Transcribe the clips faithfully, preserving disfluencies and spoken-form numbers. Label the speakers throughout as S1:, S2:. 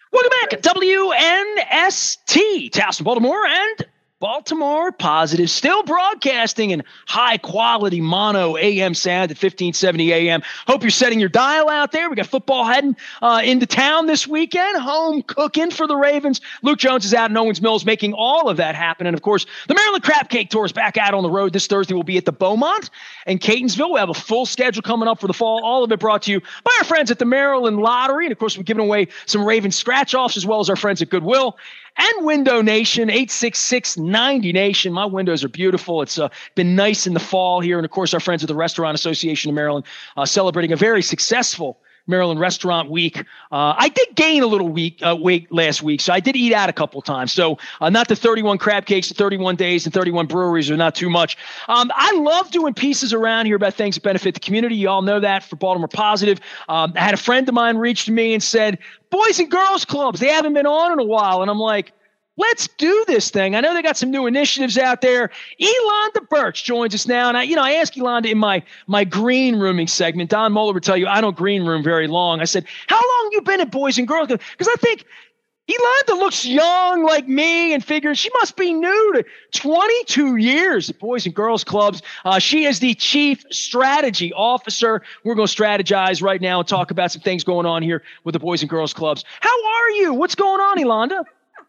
S1: Welcome back to W N S T, Towson, Baltimore, and Baltimore Positive, still broadcasting in high-quality mono A M sound at fifteen seventy A M. Hope you're setting your dial out there. We got football heading uh, into town this weekend, home cooking for the Ravens. Luke Jones is out in Owens Mills making all of that happen. And, of course, the Maryland Crab Cake Tour is back out on the road this Thursday. We'll be at the Beaumont and Catonsville. We'll have a full schedule coming up for the fall. All of it brought to you by our friends at the Maryland Lottery. And, of course, we're giving away some Ravens scratch-offs as well as our friends at Goodwill and Window Nation, eight six six ninety Nation. My windows are beautiful. It's uh, been nice in the fall here. And, of course, our friends at the Restaurant Association of Maryland uh, celebrating a very successful Maryland Restaurant Week. Uh, I did gain a little week, uh, weight last week, so I did eat out a couple times. So uh, not the thirty-one crab cakes, the thirty-one days, and thirty-one breweries are not too much. Um, I love doing pieces around here about things that benefit the community. You all know that for Baltimore Positive. Um, I had a friend of mine reach to me and said, Boys and Girls Clubs, they haven't been on in a while. And I'm like, let's do this thing. I know they got some new initiatives out there. Elonda Birch joins us now. And I, you know, I asked Elonda in my, my green rooming segment. Don Moeller would tell you I don't green room very long. I said, how long you been at Boys and Girls Club? Because I think Elonda looks young like me and figures she must be new to twenty-two years at Boys and Girls Clubs. Uh, she is the Chief Strategy Officer. We're going to strategize right now and talk about some things going on here with the Boys and Girls Clubs. How are you? What's going on, Elonda?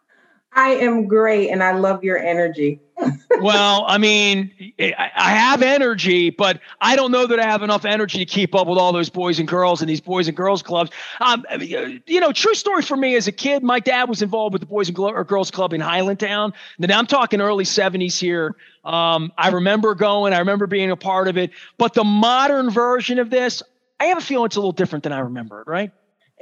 S2: I am great, and I love your energy.
S1: Well, I mean, I have energy, but I don't know that I have enough energy to keep up with all those boys and girls and these Boys and Girls Clubs. Um, you know, true story for me as a kid, my dad was involved with the Boys and Girls Club in Highlandtown. Now, I'm talking early seventies here. Um, I remember going. I remember being a part of it. But the modern version of this, I have a feeling it's a little different than I remember it, right?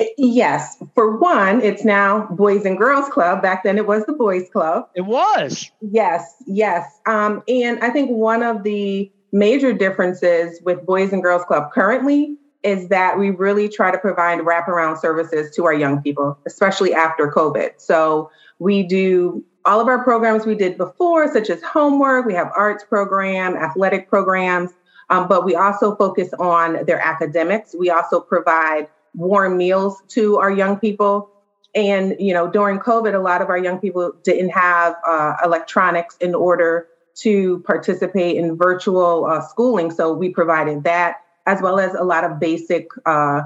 S2: Yes. For one, it's now Boys and Girls Club. Back then it was the Boys Club.
S1: It was.
S2: Yes, yes. Um, and I think one of the major differences with Boys and Girls Club currently is that we really try to provide wraparound services to our young people, especially after COVID. So we do all of our programs we did before, such as homework. We have arts program, athletic programs, um, but we also focus on their academics. We also provide warm meals to our young people. And, you know, during COVID, a lot of our young people didn't have uh, electronics in order to participate in virtual uh, schooling. So we provided that, as well as a lot of basic uh,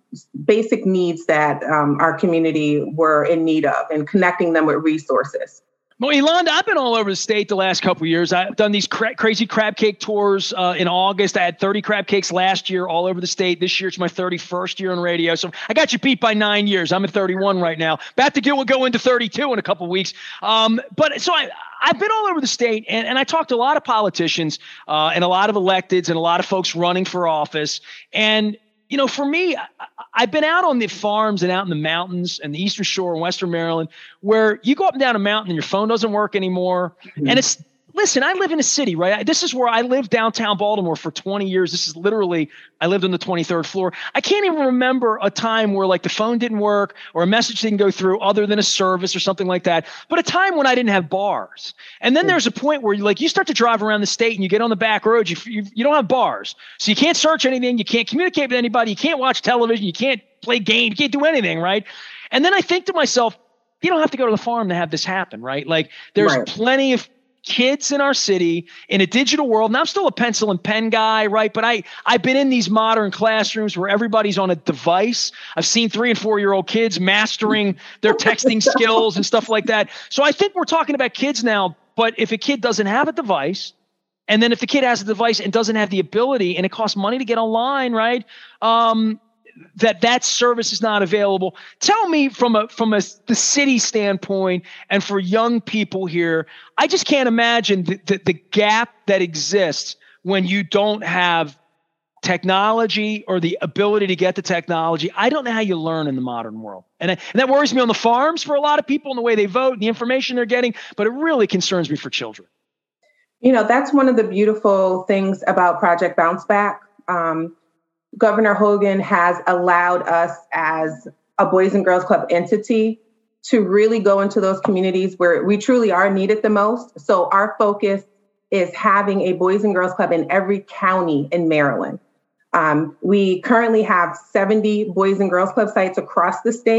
S2: basic needs that um, our community were in need of, and connecting them with resources.
S1: Well, Elonda, I've been all over the state the last couple of years. I've done these cra- crazy crab cake tours uh, in August. I had thirty crab cakes last year all over the state. This year, it's my thirty-first year on radio. So I got you beat by nine years. I'm at thirty-one right now. About to get, we'll go into thirty-two in a couple of weeks. Um, but so I, I've been all over the state, and, and I talked to a lot of politicians uh, and a lot of electeds and a lot of folks running for office. And you know, for me, I, I've been out on the farms and out in the mountains and the Eastern Shore in Western Maryland, where you go up and down a mountain and your phone doesn't work anymore. Mm-hmm. And it's, listen, I live in a city, right? This is where I lived downtown Baltimore for twenty years. This is literally, I lived on the twenty-third floor. I can't even remember a time where like the phone didn't work or a message didn't go through other than a service or something like that. But a time when I didn't have bars. And then there's a point where you like, you start to drive around the state and you get on the back roads, you, you, you don't have bars. So you can't search anything. You can't communicate with anybody. You can't watch television. You can't play games. You can't do anything, right? And then I think to myself, you don't have to go to the farm to have this happen, right? Like there's right. plenty of kids in our city in a digital world. And I'm still a pencil and pen guy, right? But I, I've been in these modern classrooms where everybody's on a device. I've seen three and four year old kids mastering their texting skills and stuff like that. So I think we're talking about kids now, but if a kid doesn't have a device, and then if the kid has a device and doesn't have the ability and it costs money to get online, right? Um, that that service is not available. Tell me from a from a the city standpoint and for young people here, I just can't imagine the, the, the gap that exists when you don't have technology or the ability to get the technology. I don't know how you learn in the modern world. And, I, and that worries me on the farms for a lot of people and the way they vote and the information they're getting, but it really concerns me for children.
S2: You know, that's one of the beautiful things about Project Bounce Back. Um, Governor Hogan has allowed us as a Boys and Girls Club entity to really go into those communities where we truly are needed the most. So our focus is having a Boys and Girls Club in every county in Maryland. Um, we currently have seventy Boys and Girls Club sites across the state.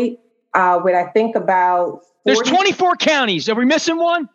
S2: uh, with, I think, about
S1: forty There's twenty-four counties. Are we missing one?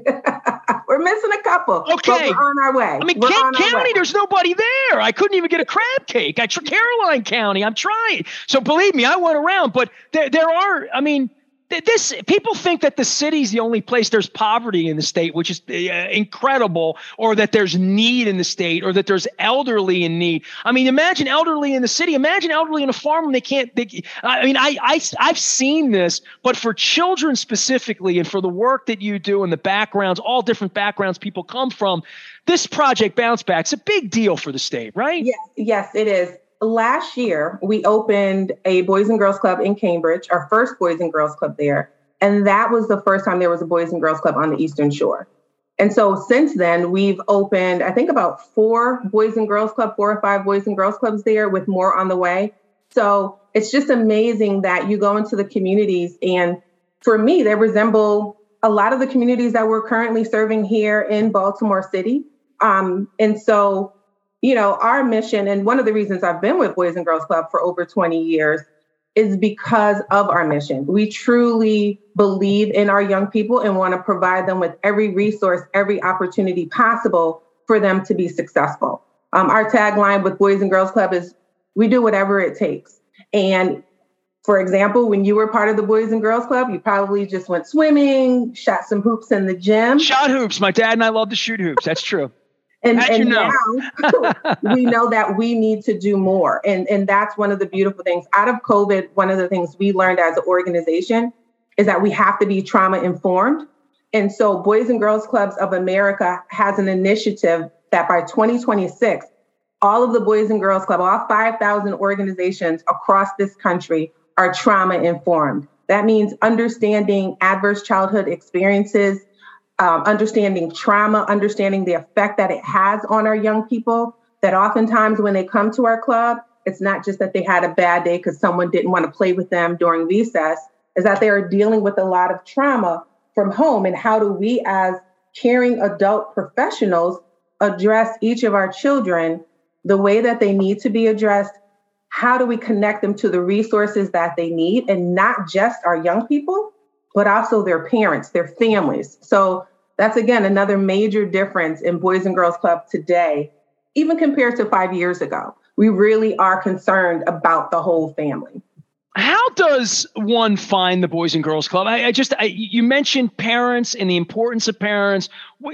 S2: We're missing a couple.
S1: Okay.
S2: But we're on our way.
S1: I mean, Kent County, there's nobody there. I couldn't even get a crab cake. I tr- Caroline County, I'm trying. So believe me, I went around, but there, there are, I mean, This people think that the city's the only place there's poverty in the state, which is uh, incredible, or that there's need in the state, or that there's elderly in need. I mean, imagine elderly in the city. Imagine elderly in a farm when they can't. They, I mean, I, I I've seen this, but for children specifically, and for the work that you do and the backgrounds, all different backgrounds people come from, this Project Bounce Back is a big deal for the state, right?
S2: Yes, yes, it is. Last year, we opened a Boys and Girls Club in Cambridge, our first Boys and Girls Club there. And that was the first time there was a Boys and Girls Club on the Eastern Shore. And so since then, we've opened, I think, about four Boys and Girls Club, four or five Boys and Girls Clubs there, with more on the way. So it's just amazing that you go into the communities. And for me, they resemble a lot of the communities that we're currently serving here in Baltimore City. Um, and so You know, our mission, and one of the reasons I've been with Boys and Girls Club for over twenty years, is because of our mission. We truly believe in our young people and want to provide them with every resource, every opportunity possible for them to be successful. Um, our tagline with Boys and Girls Club is, we do whatever it takes. And for example, when you were part of the Boys and Girls Club, you probably just went swimming, shot some hoops in the gym.
S1: Shot hoops. My dad and I love to shoot hoops. That's true.
S2: And,
S1: As
S2: and
S1: you know.
S2: now we know that we need to do more. And, and that's one of the beautiful things. Out of COVID, one of the things we learned as an organization is that we have to be trauma informed. And so Boys and Girls Clubs of America has an initiative that by twenty twenty-six, all of the Boys and Girls Club, all five thousand organizations across this country are trauma informed. That means understanding adverse childhood experiences, Um, understanding trauma, understanding the effect that it has on our young people, that oftentimes when they come to our club, it's not just that they had a bad day because someone didn't want to play with them during recess, is that they are dealing with a lot of trauma from home. And how do we as caring adult professionals address each of our children the way that they need to be addressed? How do we connect them to the resources that they need, and not just our young people, but also their parents, their families? So that's, again, another major difference in Boys and Girls Club today, even compared to five years ago. We really are concerned about the whole family.
S1: How does one find the Boys and Girls Club? I, I just, I, you mentioned parents and the importance of parents.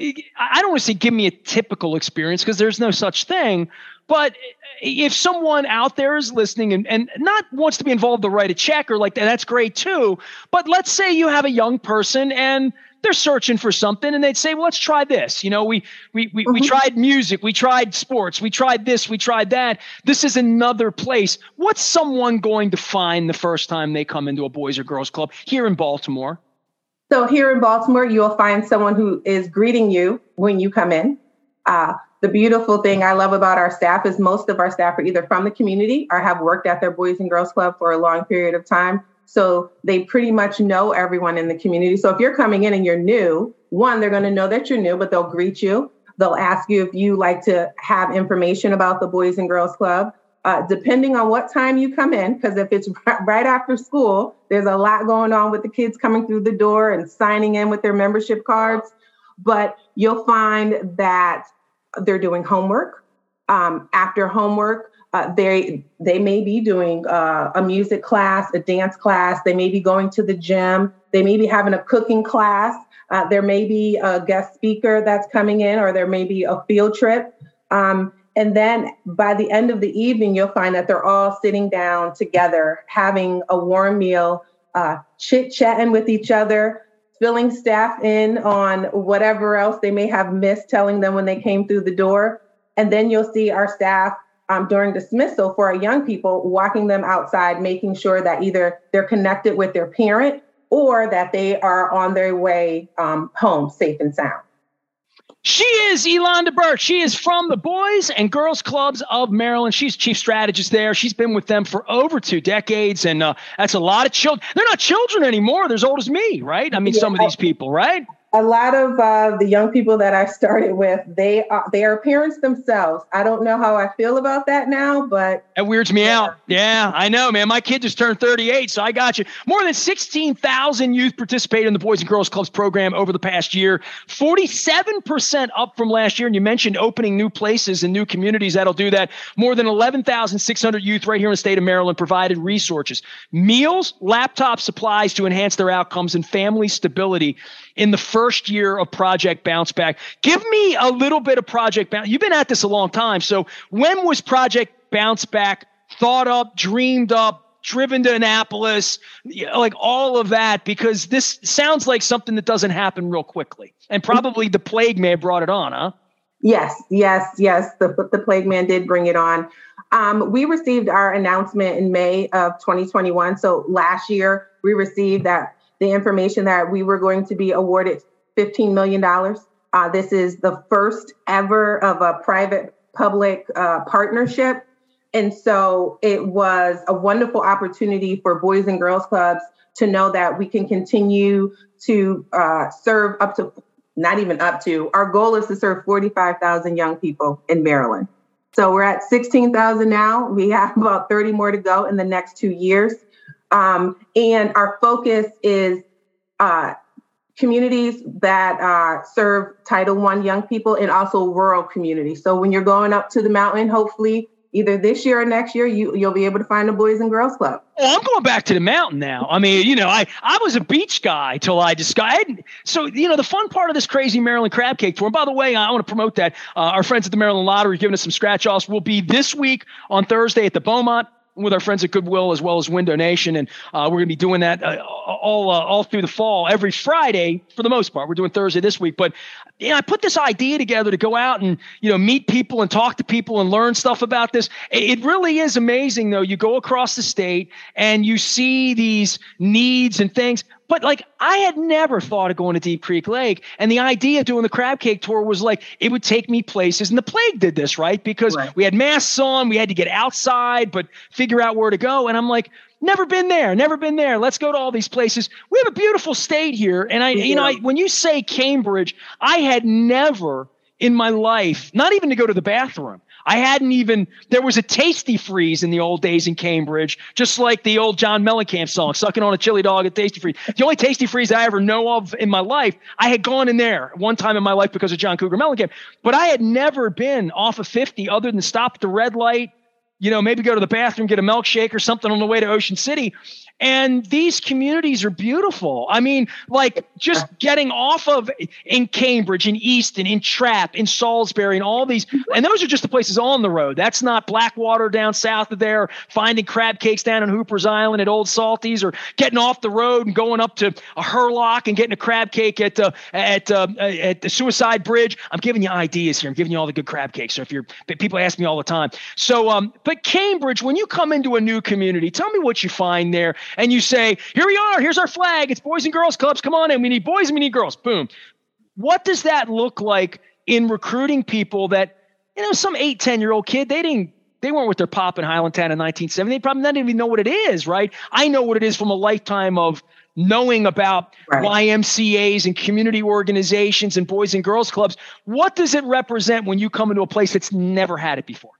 S1: I don't want to say give me a typical experience, because there's no such thing. But if someone out there is listening and, and not wants to be involved to write a check or like that, that's great too. But let's say you have a young person and they're searching for something, and they'd say, well, let's try this. You know, we, we, we, mm-hmm. we tried music, we tried sports, we tried this, we tried that. This is another place. What's someone going to find the first time they come into a Boys or Girls Club here in Baltimore?
S2: So here in Baltimore, you'll find someone who is greeting you when you come in. Uh, the beautiful thing I love about our staff is most of our staff are either from the community or have worked at their Boys and Girls Club for a long period of time. So they pretty much know everyone in the community. So if you're coming in and you're new, one, they're going to know that you're new, but they'll greet you. They'll ask you if you like to have information about the Boys and Girls Club, uh, depending on what time you come in, because if it's right after school, there's a lot going on with the kids coming through the door and signing in with their membership cards. But you'll find that they're doing homework. Um, after homework, Uh, they they may be doing uh, a music class, a dance class. They may be going to the gym. They may be having a cooking class. Uh, there may be a guest speaker that's coming in, or there may be a field trip. Um, and then by the end of the evening, you'll find that they're all sitting down together, having a warm meal, uh, chit-chatting with each other, filling staff in on whatever else they may have missed telling them when they came through the door. And then you'll see our staff Um, during dismissal for our young people, walking them outside, making sure that either they're connected with their parent or that they are on their way um, home safe and sound.
S1: She is Elonda Burke. She is from the Boys and Girls Clubs of Maryland. She's chief strategist there. She's been with them for over two decades, and uh, that's a lot of children. They're not children anymore. They're as old as me, right? I mean, yeah, some of these people, right?
S2: a lot of uh, the young people that I started with, they are, they are parents themselves. I don't know how I feel about that now, but
S1: that weirds me
S2: yeah.
S1: out. Yeah, I know, man. My kid just turned thirty-eight, so I got you. More than sixteen thousand youth participated in the Boys and Girls Clubs program over the past year, forty-seven percent up from last year. And you mentioned opening new places and new communities that'll do that. More than eleven thousand six hundred youth right here in the state of Maryland provided resources, meals, laptop supplies to enhance their outcomes and family stability in the first year of Project Bounce Back. Give me a little bit of Project Bounce. You've been at this a long time. So when was Project Bounce Back thought up, dreamed up, driven to Annapolis, like all of that? Because this sounds like something that doesn't happen real quickly. And probably the plague may have brought it on, huh?
S2: Yes, yes, yes. The, the plague man did bring it on. Um, we received our announcement in May of twenty twenty-one. So last year we received that the information that we were going to be awarded fifteen million dollars. Uh, this is the first ever of a private-public uh, partnership. And so it was a wonderful opportunity for Boys and Girls Clubs to know that we can continue to uh, serve up to, not even up to, our goal is to serve forty-five thousand young people in Maryland. So we're at sixteen thousand now. We have about thirty more to go in the next two years. Um, and our focus is uh, communities that uh, serve Title One young people and also rural communities. So when you're going up to the mountain, hopefully either this year or next year, you, you'll be able to find a Boys and Girls Club.
S1: Oh, I'm going back to the mountain now. I mean, you know, I, I was a beach guy till I discovered. So, you know, the fun part of this crazy Maryland Crab Cake Tour, and by the way, I want to promote that. Uh, our friends at the Maryland Lottery giving us some scratch-offs. Will be this week on Thursday at the Beaumont with our friends at Goodwill as well as Window Nation. And uh, we're going to be doing that uh, all uh, all through the fall, every Friday for the most part. We're doing Thursday this week. But you know, I put this idea together to go out and, you know, meet people and talk to people and learn stuff about this. It really is amazing, though. You go across the state and you see these needs and things. But like, I had never thought of going to Deep Creek Lake. And the idea of doing the crab cake tour was like, it would take me places. And the plague did this, right? Because right. we had masks on, we had to get outside, but figure out where to go. And I'm like, never been there, never been there. Let's go to all these places. We have a beautiful state here. And I, yeah. you know, I, when you say Cambridge, I had never in my life, not even to go to the bathroom. I hadn't even, there was a Tasty Freeze in the old days in Cambridge, just like the old John Mellencamp song, sucking on a chili dog at Tasty Freeze. The only Tasty Freeze I ever know of in my life, I had gone in there one time in my life because of John Cougar Mellencamp, but I had never been off of fifty other than stop at the red light, you know, maybe go to the bathroom, get a milkshake or something on the way to Ocean City. And these communities are beautiful. I mean, like just getting off of in Cambridge, in Easton, in Trapp, in Salisbury, and all these. And those are just the places on the road. That's not Blackwater down south of there, finding crab cakes down on Hooper's Island at Old Salties, or getting off the road and going up to a Hurlock and getting a crab cake at uh, at uh, at the Suicide Bridge. I'm giving you ideas here. I'm giving you all the good crab cakes. So if you're, people ask me all the time. So, um, but Cambridge, when you come into a new community, tell me what you find there. And you say, here we are, here's our flag, it's Boys and Girls Clubs, come on in, we need boys and we need girls, boom. What does that look like in recruiting people that, you know, some eight, ten-year-old kid, they didn't, they weren't with their pop in Highlandtown in nineteen seventy, they probably didn't even know what it is, right? I know what it is from a lifetime of knowing about right. Y M C As and community organizations and Boys and Girls Clubs. What does it represent when you come into a place that's never had it before?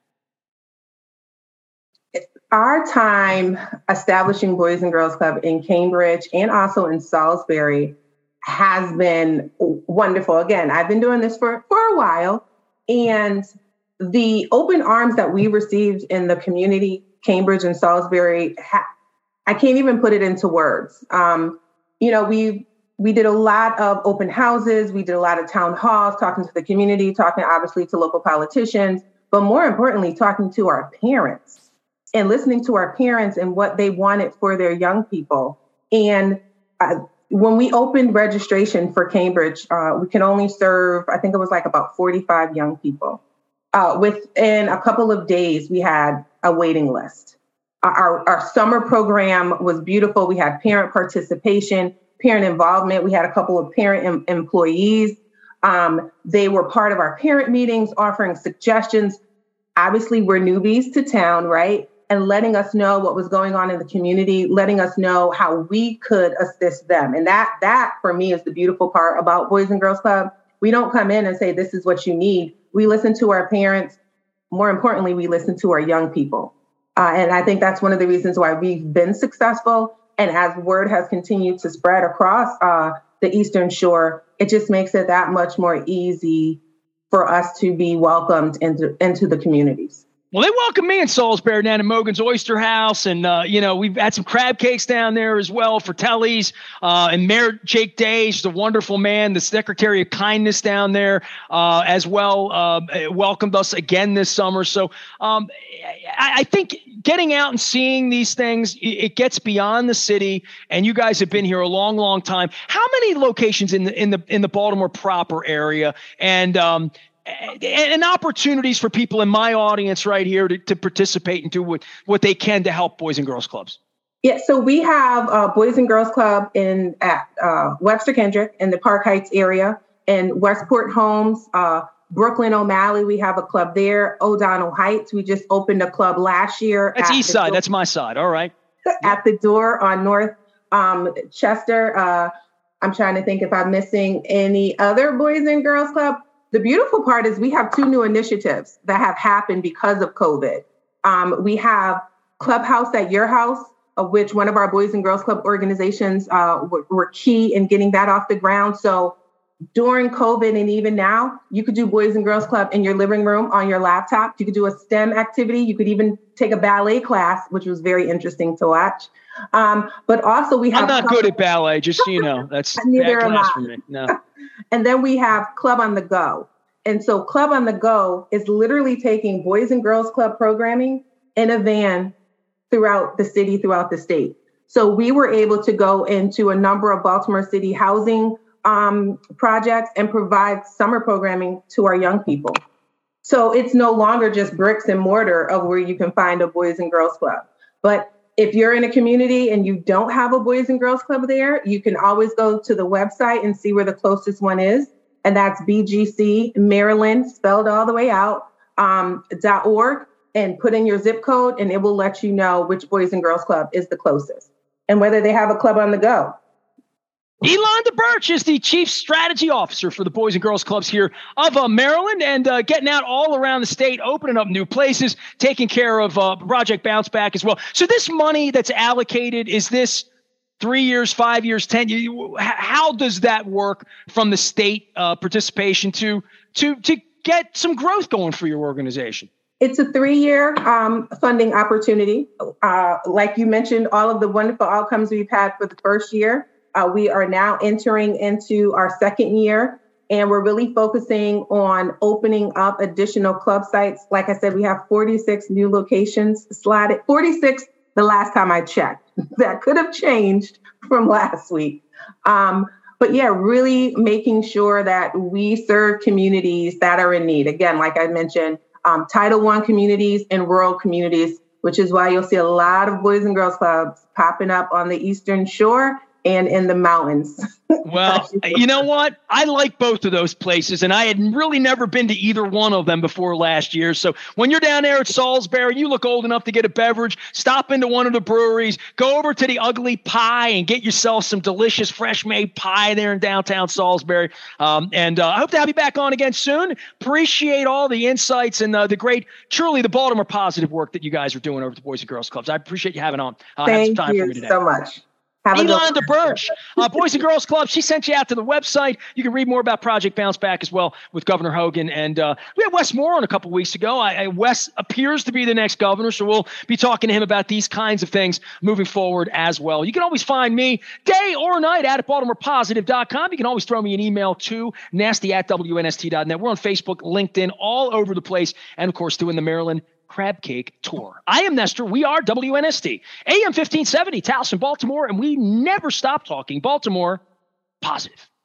S2: Our time establishing Boys and Girls Club in Cambridge and also in Salisbury has been wonderful. Again, I've been doing this for, for a while, and the open arms that we received in the community, Cambridge and Salisbury, ha- I can't even put it into words. Um, you know, we we did a lot of open houses. We did a lot of town halls, talking to the community, talking obviously to local politicians, but more importantly, talking to our parents. And listening to our parents and what they wanted for their young people. And uh, when we opened registration for Cambridge, uh, we can only serve, I think it was like about forty-five young people. Uh, within a couple of days, we had a waiting list. Our, our summer program was beautiful. We had parent participation, parent involvement. We had a couple of parent em- employees. Um, they were part of our parent meetings, offering suggestions. Obviously, we're newbies to town, right? and letting us know what was going on in the community, letting us know how we could assist them. And that, that for me is the beautiful part about Boys and Girls Club. We don't come in and say, this is what you need. We listen to our parents. More importantly, we listen to our young people. Uh, and I think that's one of the reasons why we've been successful. And as word has continued to spread across uh, the Eastern Shore, it just makes it that much more easy for us to be welcomed into, into the communities.
S1: Well, they welcome me in Salisbury down at Mogan's Oyster House. And, uh, you know, we've had some crab cakes down there as well for Telly's. Uh, and Mayor Jake Day is a wonderful man, the Secretary of Kindness down there uh, as well, uh, welcomed us again this summer. So um, I, I think getting out and seeing these things, it, it gets beyond the city. And you guys have been here a long, long time. How many locations in the in the in the Baltimore proper area? And um, and opportunities for people in my audience right here to, to participate and do what, what they can to help Boys and Girls Clubs?
S2: Yeah, so we have a Boys and Girls Club in at uh, Webster Kendrick in the Park Heights area, in Westport Homes, uh, Brooklyn O'Malley. We have a club there. O'Donnell Heights, we just opened a club last year.
S1: That's east side. Door. That's my side. All right.
S2: At the door on North um, Chester. Uh, I'm trying to think if I'm missing any other Boys and Girls Club. The beautiful part is we have two new initiatives that have happened because of COVID. Um, we have Clubhouse at Your House, of which one of our Boys and Girls Club organizations uh, were, were key in getting that off the ground. So during COVID and even now, you could do Boys and Girls Club in your living room on your laptop. You could do a STEM activity. You could even take a ballet class, which was very interesting to watch. Um, but also we have-
S1: I'm not good at ballet, just so you know. That's
S2: neither
S1: bad
S2: am
S1: class
S2: I.
S1: for me. No.
S2: And then we have Club on the Go. And so Club on the Go is literally taking Boys and Girls Club programming in a van throughout the city, throughout the state. So we were able to go into a number of Baltimore City housing um, projects and provide summer programming to our young people. So it's no longer just bricks and mortar of where you can find a Boys and Girls Club. But if you're in a community and you don't have a Boys and Girls Club there, you can always go to the website and see where the closest one is. And that's B G C Maryland, spelled all the way out, um, .org, and put in your zip code, and it will let you know which Boys and Girls Club is the closest and whether they have a club on the go.
S1: Elonda Birch is the Chief Strategy Officer for the Boys and Girls Clubs here of uh, Maryland, and uh, getting out all around the state, opening up new places, taking care of uh, Project Bounce Back as well. So this money that's allocated, is this three years, five years, ten years? How does that work from the state uh, participation to to to get some growth going for your organization?
S2: It's a three-year um, funding opportunity. Uh, like you mentioned, all of the wonderful outcomes we've had for the first year. Uh, we are now entering into our second year, and we're really focusing on opening up additional club sites. Like I said, we have forty-six new locations slotted, forty-six the last time I checked. That could have changed from last week. Um, but yeah, really making sure that we serve communities that are in need. Again, like I mentioned, um, Title One communities and rural communities, which is why you'll see a lot of Boys and Girls Clubs popping up on the Eastern Shore and in the mountains.
S1: Well, you know what? I like both of those places, and I had really never been to either one of them before last year. So when you're down there at Salisbury, you look old enough to get a beverage, stop into one of the breweries, go over to the Ugly Pie and get yourself some delicious fresh-made pie there in downtown Salisbury. Um, and uh, I hope to have you back on again soon. Appreciate all the insights and uh, the great, truly the Baltimore positive work that you guys are doing over at the Boys and Girls Clubs. I appreciate you having on. Uh,
S2: Thank
S1: some time
S2: you
S1: for me today.
S2: so much.
S1: Elonda Birch, uh, Boys and Girls Club. She sent you out to the website. You can read more about Project Bounce Back as well with Governor Hogan. And uh, we had Wes Moore on a couple weeks ago. I, I, Wes appears to be the next governor, so we'll be talking to him about these kinds of things moving forward as well. You can always find me day or night at baltimore positive dot com. You can always throw me an email to nasty at W N S T dot net. We're on Facebook, LinkedIn, all over the place. And, of course, doing the Maryland Crab Cake Tour. I am Nestor. We are W N S T, A M fifteen seventy, Towson, Baltimore, and we never stop talking Baltimore positive.